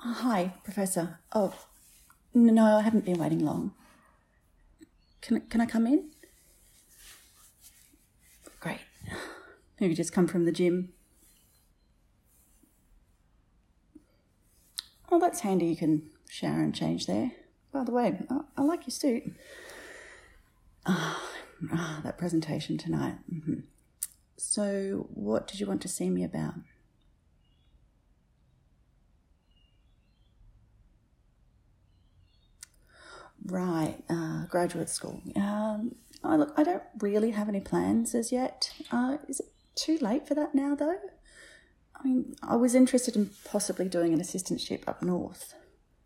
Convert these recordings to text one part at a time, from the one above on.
Hi, Professor. Oh, no, I haven't been waiting long. Can I come in? Great. Have you just come from the gym? Oh, that's handy. You can shower and change there. By the way, I like your suit. That presentation tonight. Mm-hmm. So, what did you want to see me about? Right, graduate school. Look, I don't really have any plans as yet. Is it too late for that now, though? I mean, I was interested in possibly doing an assistantship up north.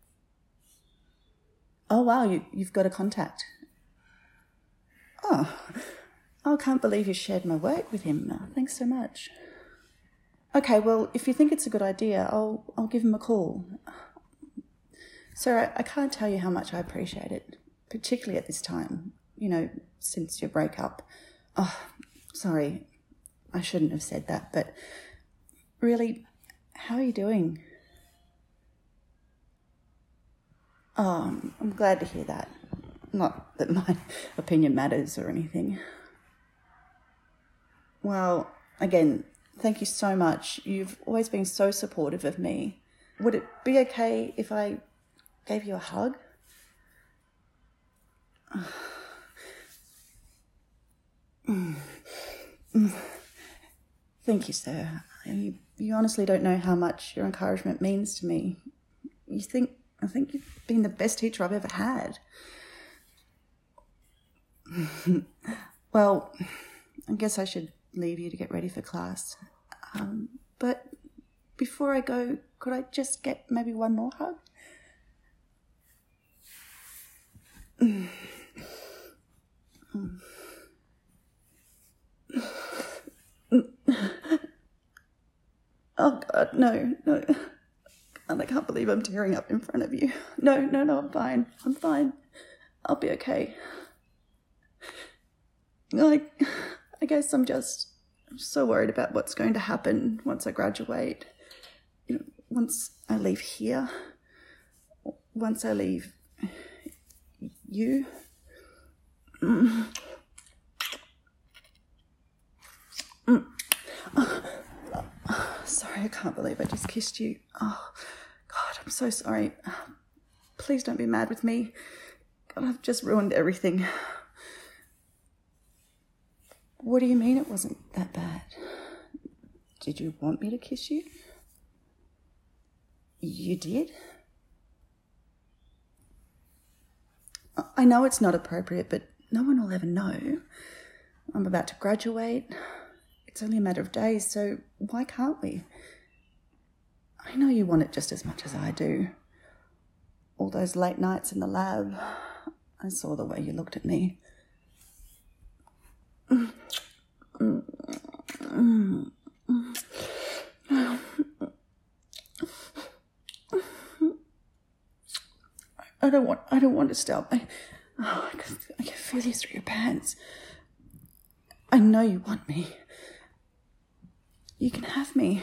Oh, wow, you've got a contact. Oh, I can't believe you shared my work with him. Thanks so much. Okay, well, if you think it's a good idea, I'll give him a call. Sir, I can't tell you how much I appreciate it, particularly at this time, since your breakup. Oh, sorry, I shouldn't have said that, but really, how are you doing? Oh, I'm glad to hear that. Not that my opinion matters or anything. Well, again, thank you so much. You've always been so supportive of me. Would it be okay if I gave you a hug? Thank you, sir. You honestly don't know how much your encouragement means to me. I think you've been the best teacher I've ever had. Well, I guess I should leave you to get ready for class. But before I go, could I just get maybe one more hug? Oh, God, no. And I can't believe I'm tearing up in front of you. No, I'm fine. I'll be okay. I guess I'm so worried about what's going to happen once I graduate. Once I leave here. Once I leave you. Sorry, I can't believe I just kissed you. Oh, God, I'm so sorry. Please don't be mad with me. God, I've just ruined everything. What do you mean it wasn't that bad? Did you want me to kiss you? You did? I know it's not appropriate, but no one will ever know. I'm about to graduate. It's only a matter of days, so why can't we? I know you want it just as much as I do. All those late nights in the lab, I saw the way you looked at me. I don't want to stop. I can feel you through your pants. I know you want me. You can have me.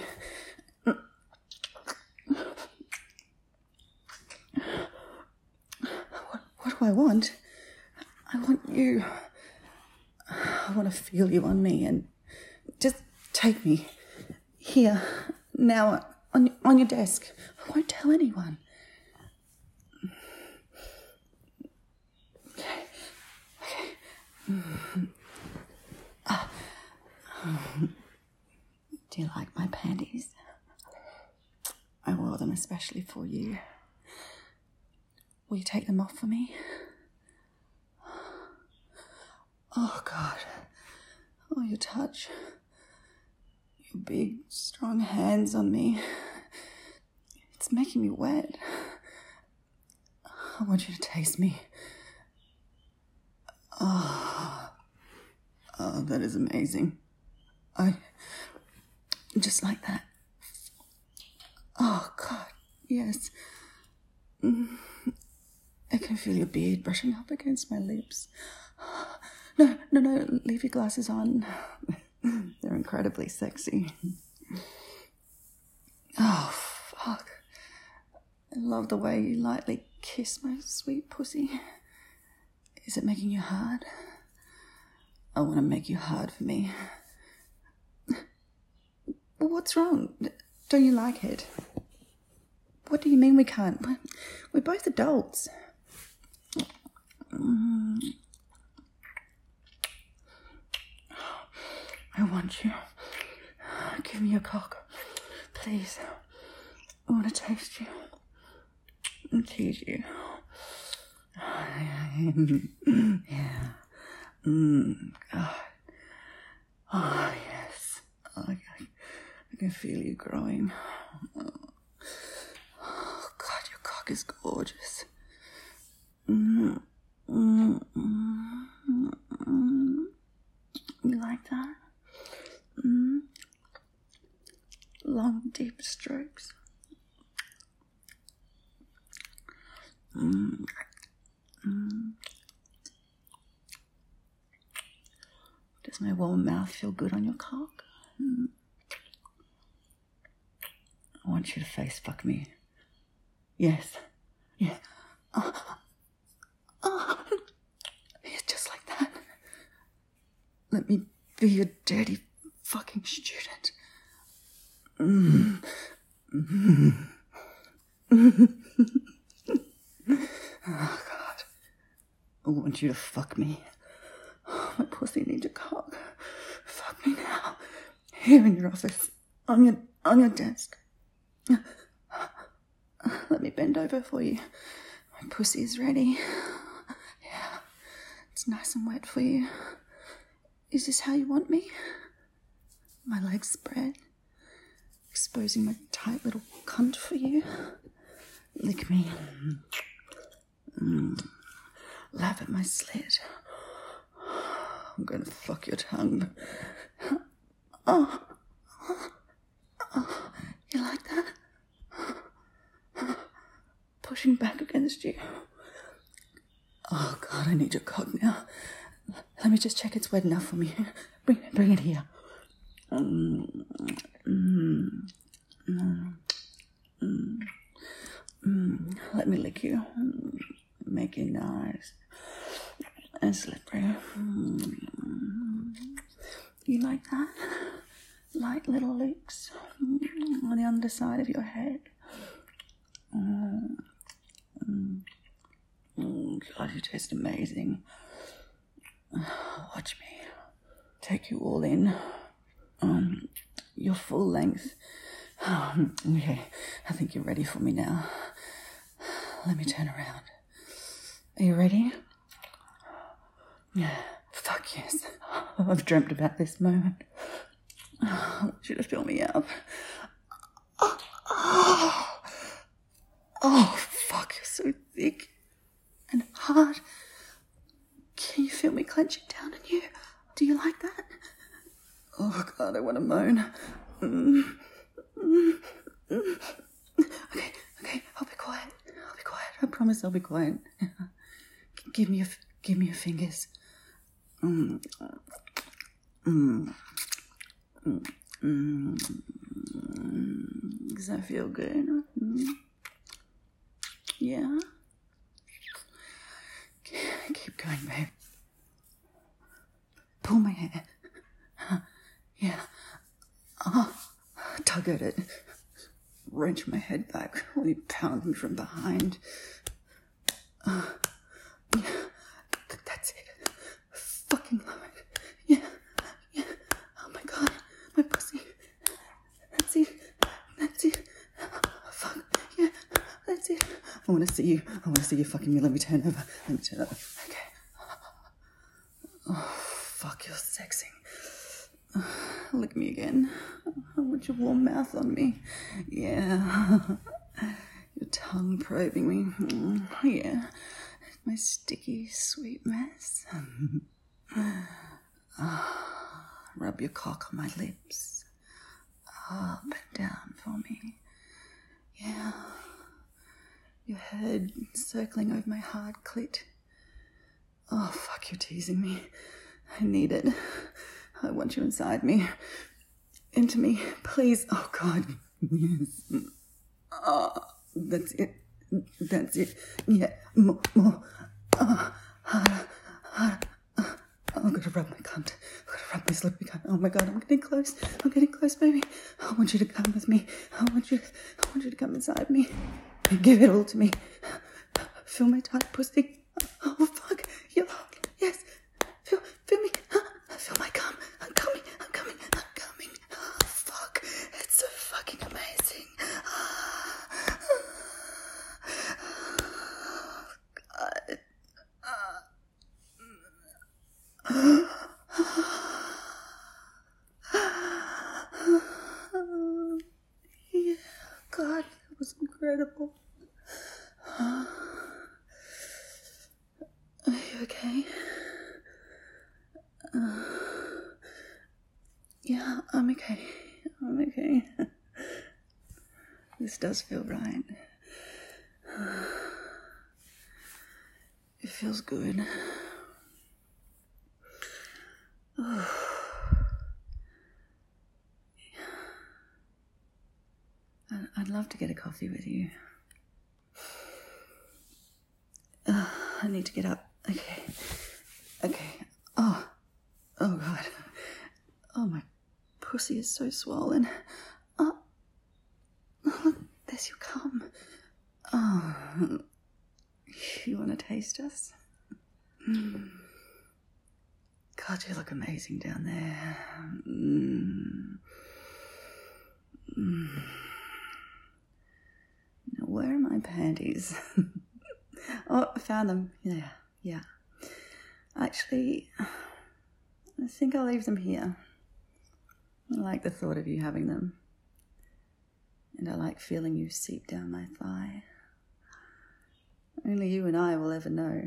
What do I want? I want you. I want to feel you on me and just take me. Here, now, on your desk. I won't tell anyone. Okay. Do you like my panties? I wore them especially for you. Will you take them off for me? Oh, God. Oh, your touch. Your big, strong hands on me. It's making me wet. I want you to taste me. Oh, that is amazing. Just like that. Oh, God, yes. I can feel your beard brushing up against my lips. No, leave your glasses on. They're incredibly sexy. Oh, fuck. love the way you lightly kiss my sweet pussy. Is it making you hard? I want to make you hard for me. What's wrong? Don't you like it? What do you mean we can't? We're both adults. I want you. Give me your cock. Please. I want to taste you. And tease you. Yeah. God. Oh, yes. I can feel you growing. Oh, God, your cock is gorgeous. You like that? Long, deep strokes. Does my warm mouth feel good on your cock? I want you to face fuck me. Yes. Yeah. Yeah, just like that. Let me be your dirty fucking student. Oh, God. I want you to fuck me. My pussy needs a cock. Fuck me now. Here in your office. On your desk. Let me bend over for you. My pussy is ready. Yeah. It's nice and wet for you. Is this how you want me? My legs spread. Exposing my tight little cunt for you. Lick me. Laugh at my slit. I'm gonna fuck your tongue. Oh. You like that? Pushing back against you. Oh, God, I need your cock now. Let me just check it's wet enough for me. Bring it here. Let me lick you. Make you nice and slippery. You like that? Light little licks on the underside of your head. God, you taste amazing. Watch me take you all in. Your full length. Okay, I think you're ready for me now. Let me turn around. Are you ready? Yeah. Fuck yes. I've dreamt about this moment. I want you to fill me up. Oh, fuck, you're so thick and hard. Can you feel me clenching down on you? Do you like that? Oh, God, I want to moan. Okay, I'll be quiet. I promise I'll be quiet. Give me your fingers. Does that feel good? Yeah? Keep going, babe. Pull my hair. Yeah. Tug at it. Wrench my head back while you pound me from behind. That's it. Fucking love it. Yeah. Oh my God, my pussy. That's it. Oh, fuck. Yeah, that's it. I want to see you fucking me. Let me turn over. Okay. Oh, fuck, you're sexy. Lick me again. I want your warm mouth on me. Yeah. Your tongue probing me. Yeah. My sticky, sweet mess. Rub your cock on my lips. Up and down for me. Yeah. Your head circling over my hard clit. Oh, fuck, you're teasing me. I need it. I want you inside me. Into me, please. Oh, God. Yes. Oh, that's it. That's it. Yeah, more. Harder. I've got to rub my cunt. I've got to rub my slippery cunt. Oh my God, I'm getting close. I'm getting close, baby. I want you to come with me. I want you to come inside me. Give it all to me. Feel my tight pussy. Oh fuck. You're hot. Yes. Feel me. Feel my cum. I'm coming. Oh fuck. It's so fucking amazing. God. Yeah, God, that was incredible. Are you okay? Yeah, I'm okay. This does feel right. It feels good. I'd love to get a coffee with you. I need to get up. Okay. Oh God. Oh, my pussy is so swollen. Oh, there's your cum. Oh, you want to taste us? God, you look amazing down there. Now, where are my panties? Oh, I found them. Yeah. Actually, I think I'll leave them here. I like the thought of you having them. And I like feeling you seep down my thigh. Only you and I will ever know.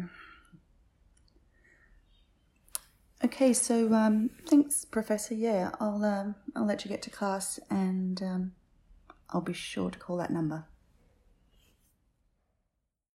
Okay, so thanks, Professor. Yeah, I'll let you get to class, and I'll be sure to call that number.